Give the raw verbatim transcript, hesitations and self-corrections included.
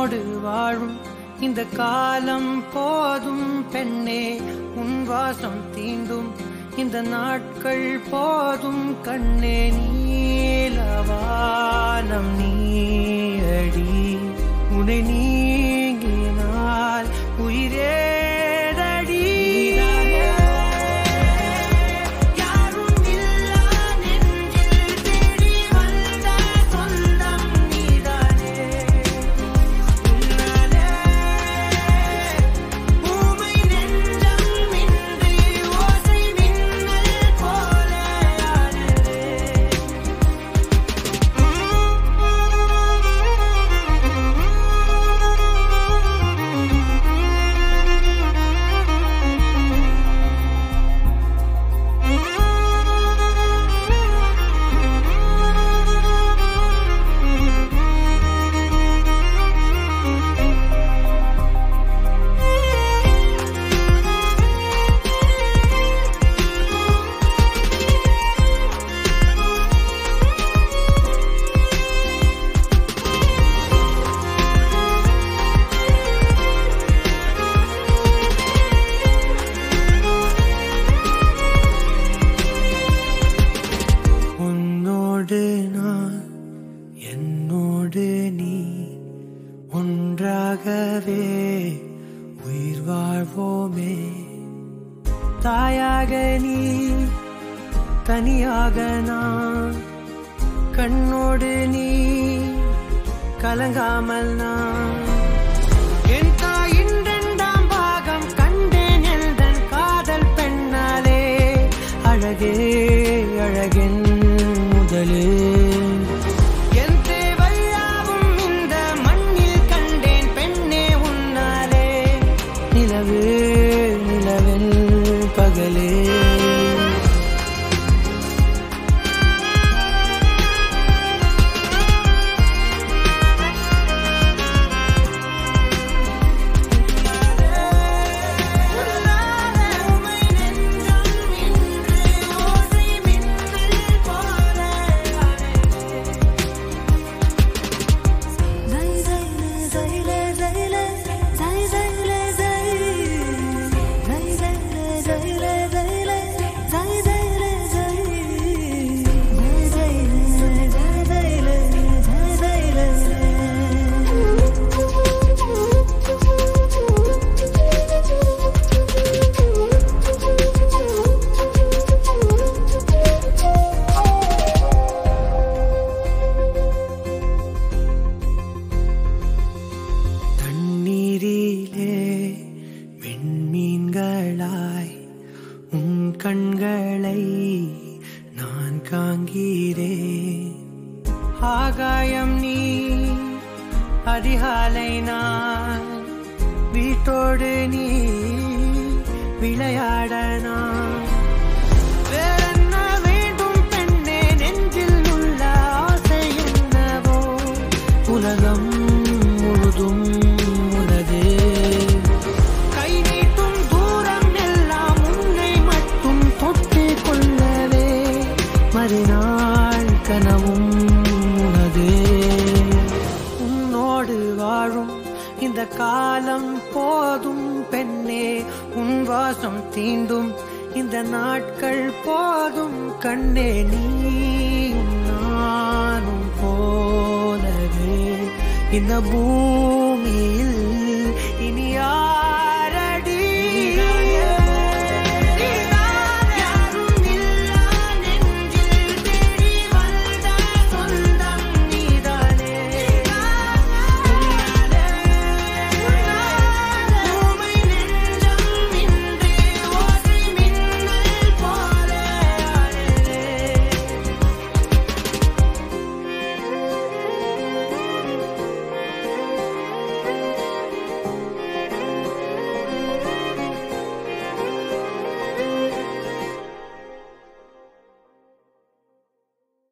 உன்னோடு வாழும் இந்த காலம் போதும் பெண்ணே, உன் வாசம் தீண்டும் இந்த நாட்கள் போதும் கண்ணே. நீலவானம் நீயடி, உன்னை நீங்கினால் உயிரே என்னோடு நீ ஒன்றாகவே உயிர் வாழ்வோமே. தாயாக நீ தனியாக நான், கண்ணோடு நீ கலங்காமல் நான். என் தாயின் இரண்டாம் பாகம் கண்டேன் எந்தன் காதல் பெண்ணாலே. அழகே அழகென் முதலே, நிலவில் பகலே. விண்மீன்களாய் உன் கண்களை நான் காண்கிறேன். ஆகாயம் நீ அதிகாலை நான், வீட்டோடு நீ விளையாட நான். வேறென்ன வேண்டும் பெண்ணே, நெஞ்சில் உள்ள ஆசை என்னவோ. உலகம் முழுதும் மறுநாள் கனவும் உனதே. உன்னோடு வாழும் இந்த காலம் போதும் பெண்ணே, உன் வாசம் தீண்டும் இந்த நாட்கள் போதும் கண்ணே. நீயும் நானும் போலவே இந்த பூமியில்